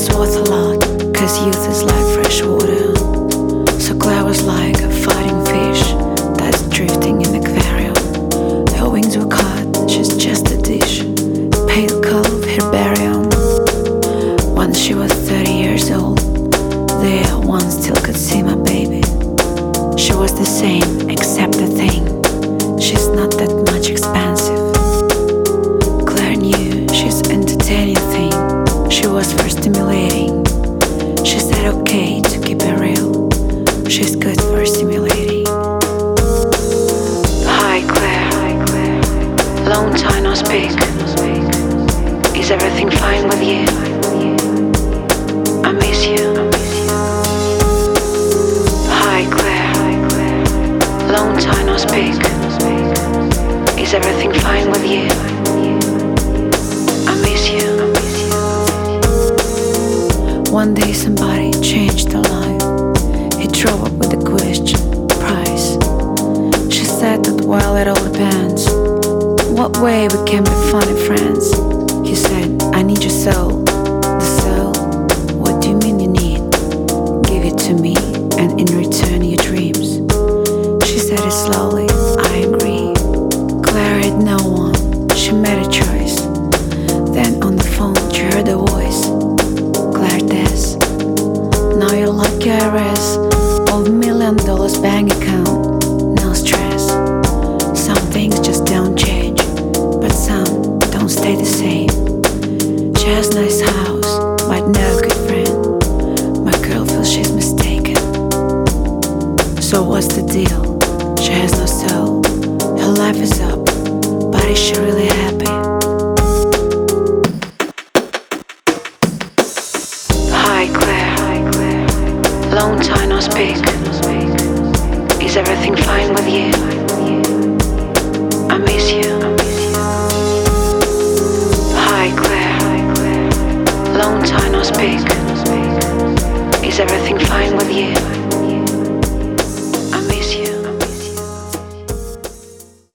it's worth a lot, 'cause youth is like fresh water. So Claire was like a fighting fish that's drifting in an aquarium. Her wings were cut, she's just a dish, pale cove herbarium. Once she was 30 years old, there one still could see my baby. She was the same, except the thing, she's not that much expensive. Claire knew she's entertaining thing, she was for stimulating. She said okay to keep it real, she's good for stimulating. Hi Claire, long time no speak. Is everything fine with you? I miss you. Hi Claire, long time no speak. Is everything fine with you? I miss you. One day somebody changed her life. He drove up with a question, price. She said that well it all depends, what way we can be funny friends. He said, I need your soul. The soul? What do you mean you need? Give it to me, and in return your dreams. She said it slowly, I agree. Claire had no one, she made a choice. Then on the phone she heard a voice. Claire Tess, now you're like IRS, of $1 million bank account, no stress. Some things just don't change, but some don't stay the same. She has a nice house, but no good friend. My girl feels she's mistaken. So what's the deal? She has no soul, her life is up, but is she really happy?